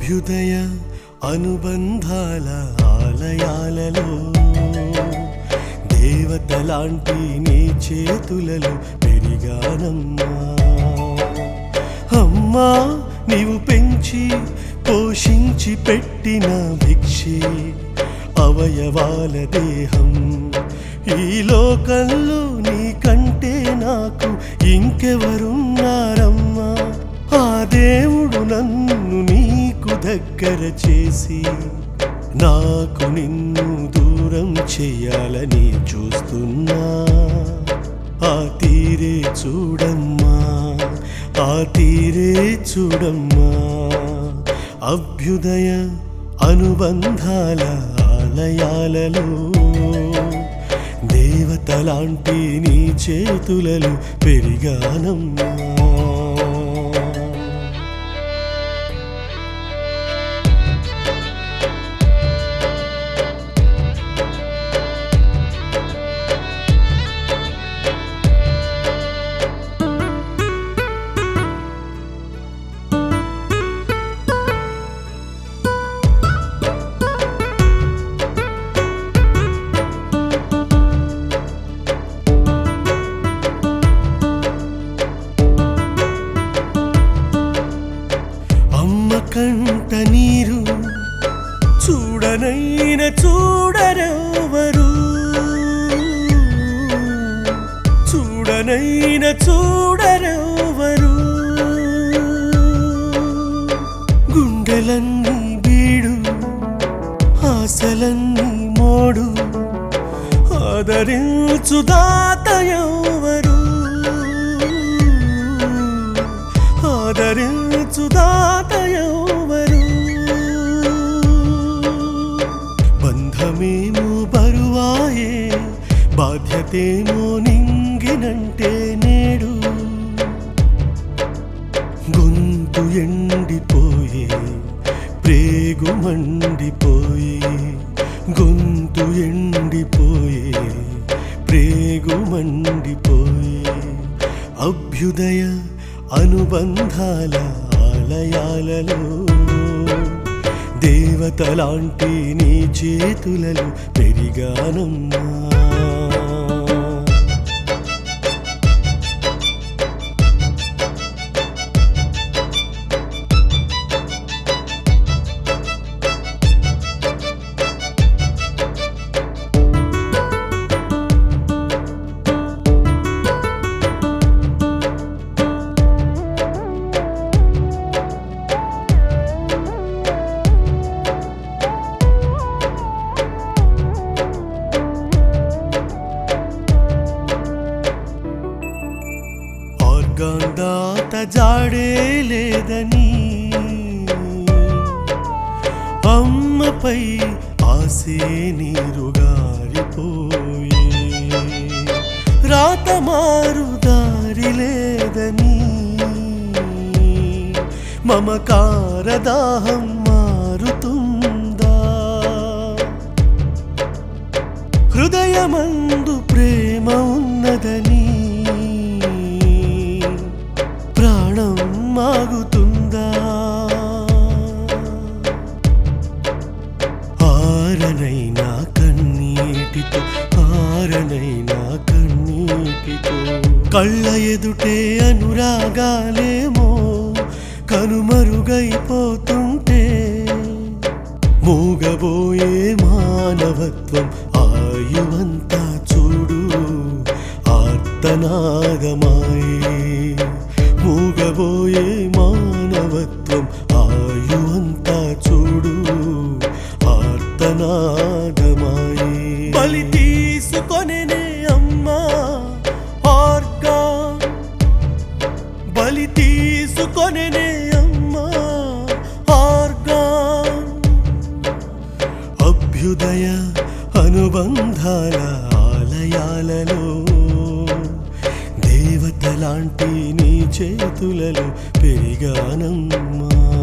అభ్యుదయ అనుబంధాల ఆలయాలలో దేవతలాంటి నీ చేతులలో పెరిగానమ్మా. అమ్మా నీవు పెంచి పోషించి పెట్టిన భిక్షే అవయవాల దేహం. ఈ లోకంలో నీకంటే నాకు ఇంకెవరున్నారమ్మా. ఆ దేవుడు నన్ను నీకు దగ్గర చేసి నాకు నిన్ను దూరం చెయ్యాలని చూస్తున్నా. ఆ తీరే చూడమ్మా, ఆ తీరే చూడమ్మా. అభ్యుదయ అనుబంధాల ఆలయాలలో దేవతలాంటి నీ చేతులలో పెరిగానమ్మా. కంట నీరు చూడనైన చూడరెవరు, చూడనైన చూడరెవరు. గుండెలన్నీ బీడు ఆశలన్నీ మోడు ఆదరించు దాత ఎవరు, ఆదరించు దాత ఎవరు. బంధమేమో బరువాయే బాధ్యతేమో నింగినంటే నేడు. గొంతు ఎండిపోయే ప్రేగు మండిపోయే, గొంతు ఎండిపోయే ప్రేగు మండిపోయే. అభ్యుదయ అనుబంధాల ఆలయాలలో దేవతలాంటి నీ చేతులలో పెరిగానమ్మా. దాత జాడే లేదని అమ్మపై ఆసే నీరుగారిపోయే, రాత మారు దారి లేదని మమకార దాహం మారుతుందా. హృదయమందు ప్రేమ ఉన్నదని ప్రాణం మాగుతుందా. ఆరనైనా కన్నీటితో, ఆరనైనా కన్నీటితో కళ్ళ ఎదుటే అనురాగాలేమో కనుమరుగైపోతుంటే. మూగబోయే మానవత్వం ఆయువంతా చూడు ఆర్తనాదమాయే. మూగబోయే మానవత్వం ఆయువంతా చూడు ఆర్తనాదమాయే. బలి తీసుకొనేనే అమ్మా ఆర్గాన్, బలి తీసుకొనేనే అమ్మా ఆర్గాన్. అభ్యుదయ అనుబంధాల ఆలయాలలో దేవతలాంటి నీ చేతులలో పెరిగానమ్మా.